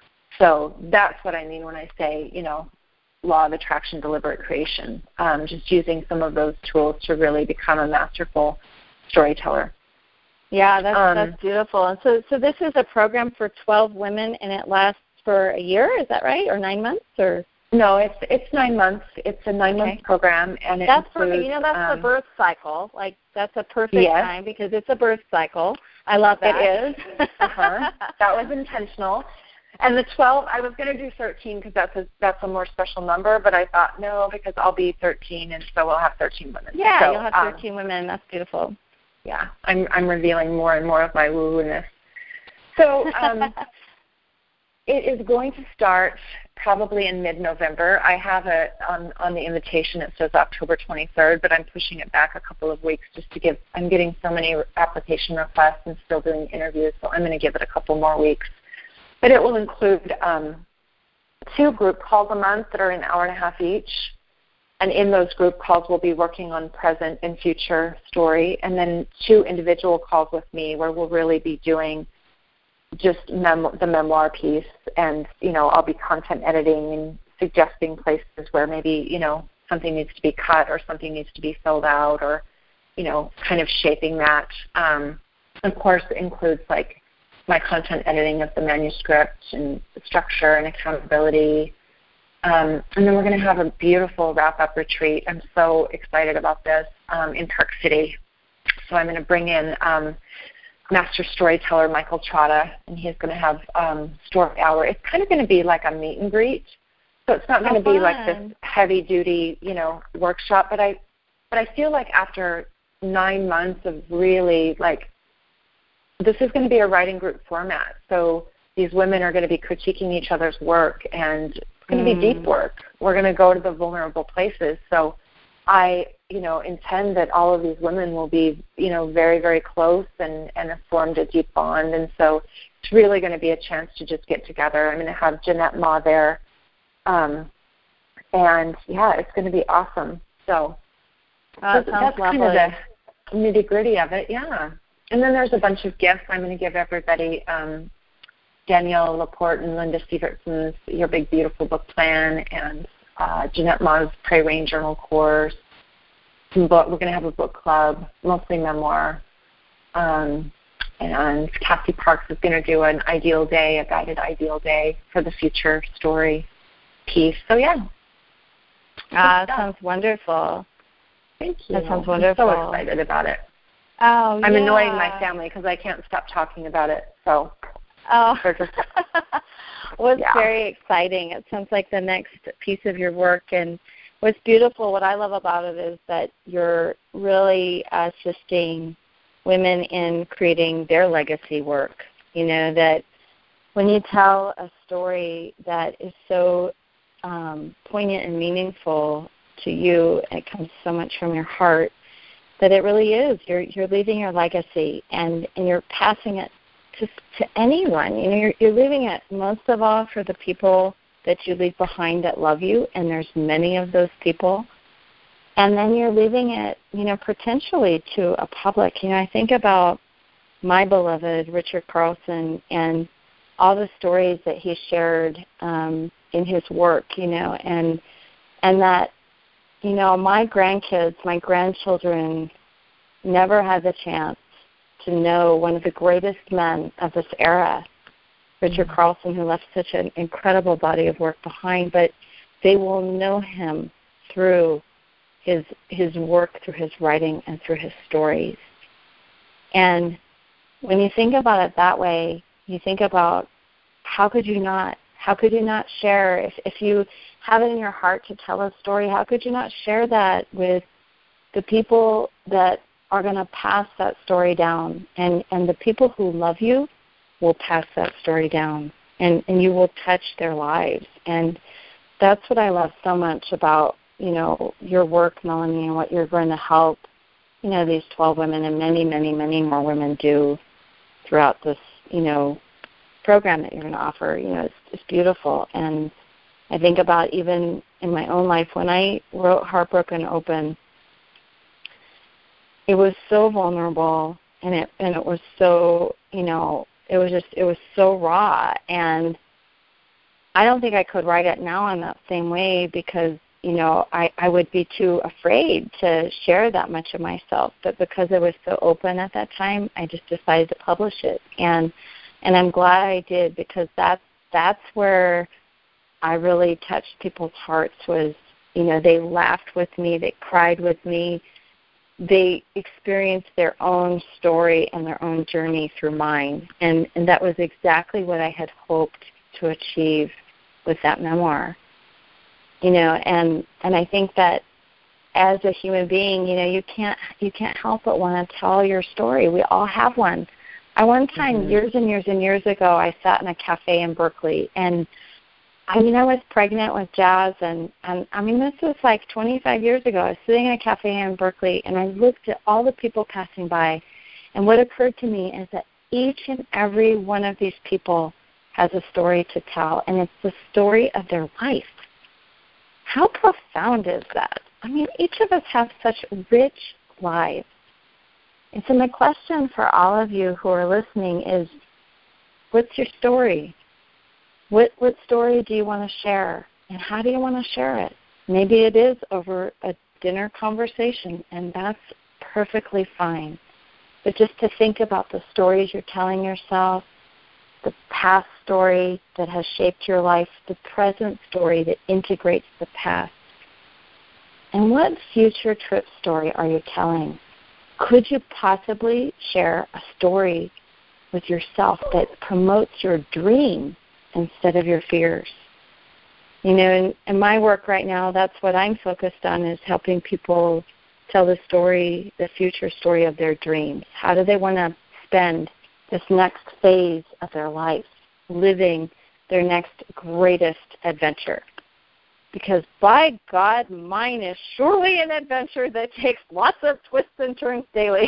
So that's what I mean when I say, you know, law of attraction, deliberate creation, um, just using some of those tools to really become a masterful storyteller. Yeah, that's um, that's beautiful. And so, so this is a program for twelve women, and it lasts for a year. Is that right, or nine months, or? No, it's it's nine months. It's a nine month okay. program, and it that's includes, for you know that's um, the birth cycle. Like that's a perfect yes. time because it's a birth cycle. I love that. It is. uh-huh. That was intentional. And the twelve, I was going to do thirteen because that's a, that's a more special number, but I thought no, because I'll be thirteen, and so we'll have thirteen women. Yeah, so, you'll have thirteen um, women. That's beautiful. Yeah, I'm I'm revealing more and more of my woo-woo-ness. So um, it is going to start probably in mid-November. I have a on on the invitation it says October twenty-third, but I'm pushing it back a couple of weeks just to give. I'm getting so many application requests and still doing interviews, so I'm going to give it a couple more weeks. But it will include um, two group calls a month that are an hour and a half each. And in those group calls, we'll be working on present and future story. And then two individual calls with me where we'll really be doing just mem- the memoir piece. And, you know, I'll be content editing and suggesting places where maybe, you know, something needs to be cut or something needs to be filled out or, you know, kind of shaping that. Um, of course, it includes, like, my content editing of the manuscript and structure and accountability. Um, and then we're going to have a beautiful wrap-up retreat. I'm so excited about this um, in Park City. So I'm going to bring in um, master storyteller Michael Trotta, and he's going to have um, story hour. It's kind of going to be like a meet and greet. So it's not going to be like this heavy-duty, you know, workshop. But I, but I feel like after nine months of really like, this is going to be a writing group format. So these women are going to be critiquing each other's work, and it's going to be deep work. We're going to go to the vulnerable places. So I, you know, intend that all of these women will be, you know, very, very close and, and have formed a deep bond. And so it's really going to be a chance to just get together. I'm going to have Jeanette Ma there. Um, and, yeah, it's going to be awesome. So oh, so that's kind of the nitty-gritty of it, yeah. And then there's a bunch of gifts I'm going to give everybody. Um, Danielle Laporte and Linda Stevenson, Your Big Beautiful Book Plan, and uh, Jeanette Ma's Pray Rain Journal course. Some book, we're going to have a book club, mostly memoir. Um, and Cassie Parks is going to do an ideal day, a guided ideal day for the future story piece. So, yeah. Ah, that sounds wonderful. Thank you. That sounds wonderful. I'm so excited about it. Oh, I'm yeah. annoying my family because I can't stop talking about it. So, oh, just, well, it's yeah. very exciting. It sounds like the next piece of your work. And what's beautiful, what I love about it is that you're really assisting women in creating their legacy work. You know, that when you tell a story that is so um, poignant and meaningful to you, it comes so much from your heart, that it really is. You're you're leaving your legacy, and, and you're passing it to to anyone. You know, you're, you're leaving it most of all for the people that you leave behind that love you, and there's many of those people. And then you're leaving it, you know, potentially to a public. You know, I think about my beloved Richard Carlson and all the stories that he shared um, in his work. You know, and and that. You know, my grandkids, my grandchildren never had the chance to know one of the greatest men of this era, Richard mm-hmm. Carlson, who left such an incredible body of work behind, but they will know him through his his work, through his writing, and through his stories. And when you think about it that way, you think about how could you not How could you not share, if, if you have it in your heart to tell a story, how could you not share that with the people that are going to pass that story down? And, and the people who love you will pass that story down, and, and you will touch their lives. And that's what I love so much about, you know, your work, Melanie, and what you're going to help, you know, these twelve women and many, many, many more women do throughout this, you know, program that you're going to offer. You know, it's, it's beautiful. And I think about even in my own life, when I wrote Heartbroken Open, it was so vulnerable, and it and it was so, you know, it was just, it was so raw. And I don't think I could write it now in that same way because, you know, I, I would be too afraid to share that much of myself. But because it was so open at that time, I just decided to publish it. And And I'm glad I did, because that's that's where I really touched people's hearts. Was, you know, they laughed with me, they cried with me, they experienced their own story and their own journey through mine, and and that was exactly what I had hoped to achieve with that memoir. You know, and and I think that as a human being, you know, you can't you can't help but want to tell your story. We all have one. I one time, mm-hmm. years and years and years ago, I sat in a cafe in Berkeley, and I mean, I was pregnant with Jazz, and, and I mean, this was like twenty-five years ago. I was sitting in a cafe in Berkeley, and I looked at all the people passing by, and what occurred to me is that each and every one of these people has a story to tell, and it's the story of their life. How profound is that? I mean, each of us have such rich lives. And so my question for all of you who are listening is, what's your story? What what story do you want to share? And how do you want to share it? Maybe it is over a dinner conversation, and that's perfectly fine. But just to think about the stories you're telling yourself, the past story that has shaped your life, the present story that integrates the past. And what future trip story are you telling? Could you possibly share a story with yourself that promotes your dream instead of your fears? You know, in, in my work right now, that's what I'm focused on, is helping people tell the story, the future story of their dreams. How do they want to spend this next phase of their life, living their next greatest adventure? Because by God, mine is surely an adventure that takes lots of twists and turns daily.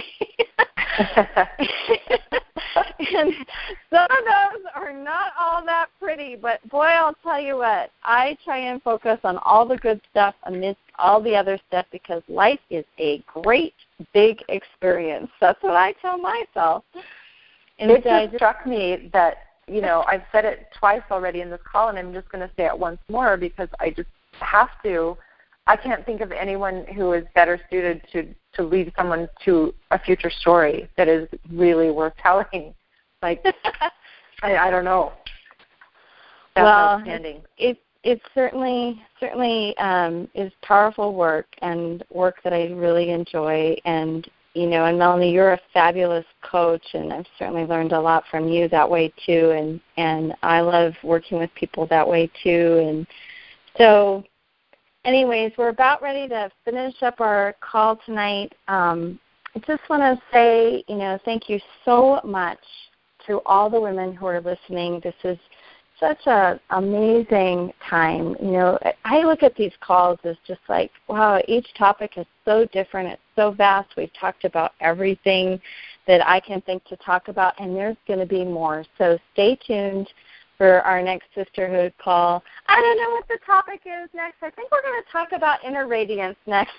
And some of those are not all that pretty, but boy, I'll tell you what, I try and focus on all the good stuff amidst all the other stuff, because life is a great big experience. That's what I tell myself. And it so just, just struck me that, you know, I've said it twice already in this call, and I'm just going to say it once more because I just have to. I can't think of anyone who is better suited to, to lead someone to a future story that is really worth telling. Like, I, I don't know. That's well, outstanding. It, it certainly certainly um, is powerful work, and work that I really enjoy. And, you know, and Melanie, you're a fabulous coach, and I've certainly learned a lot from you that way too. And, and I love working with people that way too. And so anyways, we're about ready to finish up our call tonight. Um, I just want to say, you know, thank you so much to all the women who are listening. This is such an amazing time. You know, I look at these calls as just like, wow, each topic is so different. It's so vast. We've talked about everything that I can think to talk about, and there's going to be more. So stay tuned for our next sisterhood call. I don't know what the topic is next. I think we're going to talk about inner radiance next.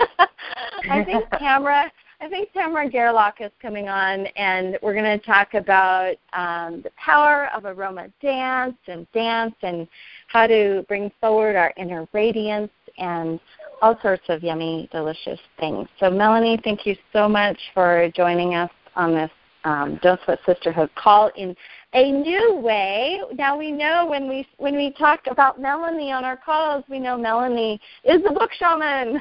I think Tamara, I think Tamara Gerlach is coming on, and we're going to talk about um, the power of aroma dance and dance and how to bring forward our inner radiance and all sorts of yummy, delicious things. So, Melanie, thank you so much for joining us on this um, Don't Sweat Sisterhood call in a new way. Now we know when we when we talk about Melanie on our calls, we know Melanie is the book shaman.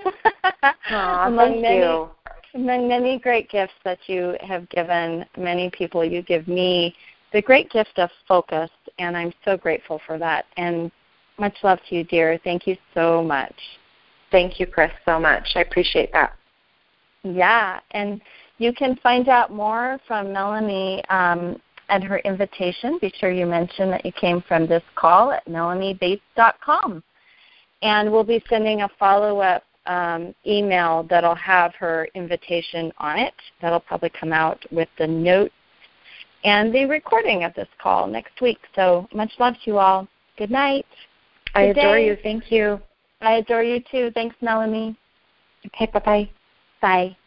Aww, among thank many, you. Among many great gifts that you have given many people, you give me the great gift of focus, and I'm so grateful for that. And much love to you, dear. Thank you so much. Thank you, Chris, so much. I appreciate that. Yeah, and you can find out more from Melanie um, at her invitation. Be sure you mention that you came from this call at melanie bates dot com. And we'll be sending a follow-up um, email that'll have her invitation on it. That'll probably come out with the notes and the recording of this call next week. So much love to you all. Good night. I Good adore day. you. Thank you. I adore you too. Thanks, Melanie. Okay, bye-bye. Bye.